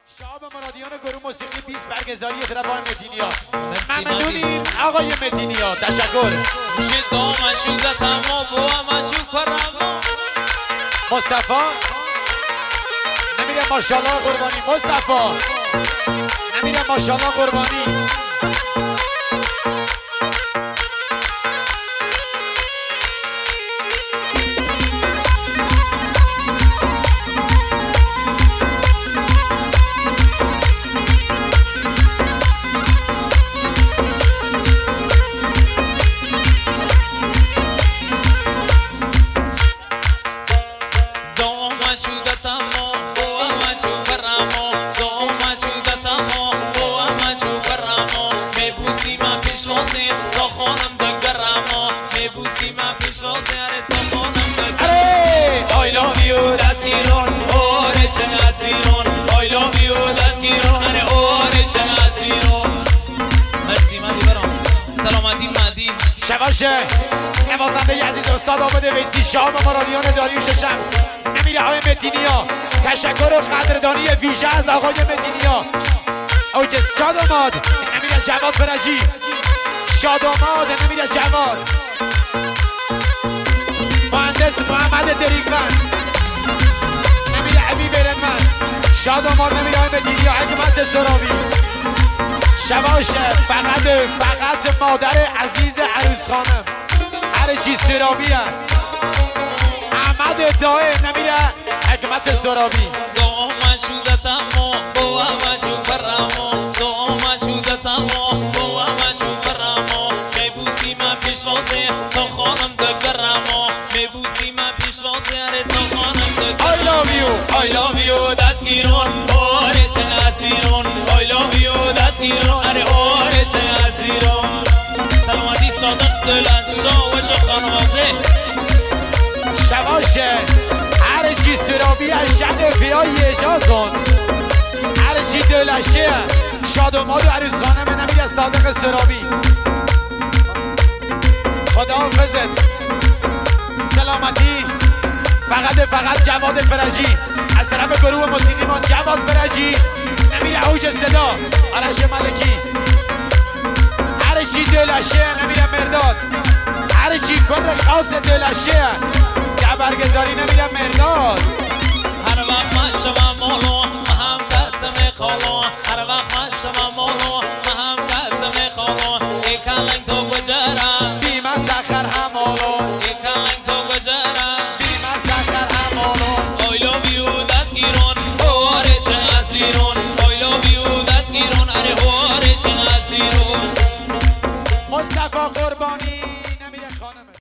شهاب مرادیان گروه موسیقی 20 برگزاری طرف آقای متینیا. ممنونیم آقای متینیا، تشکر. مصطفی نمیره ماشاءالله قربانی. مصطفی نمیره ماشاءالله قربانی. I love you دستگیرون اوره چه نسیرون I love you دستگیرون هنه اوره چه نسیرون. مرسی مدی برام سلامتی مدی شباشه نوازنده عزیز استاد عابد ویسی. شهاب مرادیان داریوش شمس نمیره آقای متینیا. تشکر و قدردانی ویژه از آقای متینیا. اوجس شاداماد نمیره جواد فرجی. شاداماد نمیره جواد. مهندس محمد دریگمن نمیره حبیب برنمن. شاداماد نمیره آقای متینیا. حکمت سراوی شباشه فقط مادر عزیز عروس خانم هر چی سراوی هم. احمد دائه نمیره حکمت سراوی. I love you دستگیرون اوره چه نسیرون I love you دستگیرون اره اوره چه نسیرون. سلامتی صادق دلنشا و شو خانواده شباشه هر چی سرابی از جن پیایی اجا کن. هر چی دلشه شاداماد و عروس خانم نمیره صادق سرابی. خدا حافظت سلامتی. فقط جواد فرجی از طرف گروه موسیقی ما. جواد فرجی نمیره اوج صدا. آرش ملکی هر چی دلشه نمیره مرداد. هر چی کل خاص دلشه یه برگزاری نمیره مرداد. هر وقت من شما مالو هم قدم خالو هر وقت من شما مالو هم قدم خالو ایکالنگ تو گجرم بیمه سخر همالو ایکالنگ تو گجرم بیمه سخر همالو. I love you دستگیرون اوره چه نسیرون I love you دستگیرون اره اوره چه نسیرون. مصطفی قربانی نمیره خانم.